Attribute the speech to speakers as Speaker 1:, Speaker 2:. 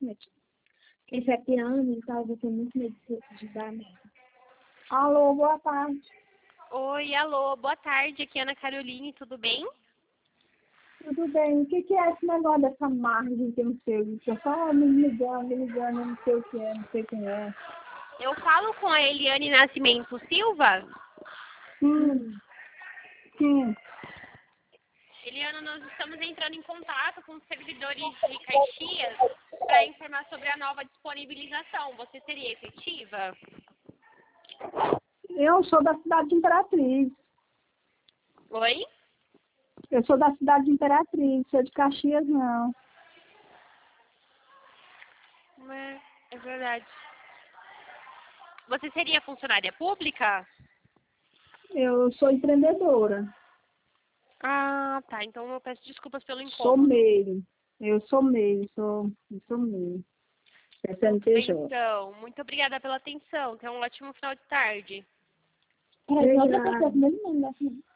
Speaker 1: internet. Esse é piano e tal, eu tenho muito medo de dar merda.
Speaker 2: Alô, boa tarde.
Speaker 3: Oi, alô, boa tarde, aqui é Ana Caroline, tudo bem?
Speaker 2: Tudo bem? O que é esse negócio dessa margem que eu não sei? Eu só me ligando, eu não sei o que é, não sei quem é.
Speaker 3: Eu falo com a Eliane Nascimento Silva.
Speaker 2: Sim.
Speaker 3: Eliana, nós estamos entrando em contato com os servidores de Caxias para informar sobre a nova disponibilização. Você seria efetiva?
Speaker 2: Eu sou da cidade de Imperatriz.
Speaker 3: Oi?
Speaker 2: Eu sou da cidade de Imperatriz, sou de Caxias, não.
Speaker 3: É verdade. Você seria funcionária pública?
Speaker 2: Eu sou empreendedora.
Speaker 3: Ah, tá. Então eu peço desculpas pelo
Speaker 2: Sou
Speaker 3: incômodo.
Speaker 2: meio. Eu sou meio. É CNPJ.
Speaker 3: Então, muito obrigada pela atenção. Tenha um ótimo final de tarde.
Speaker 1: Peraí, outra pessoa, mesmo nome,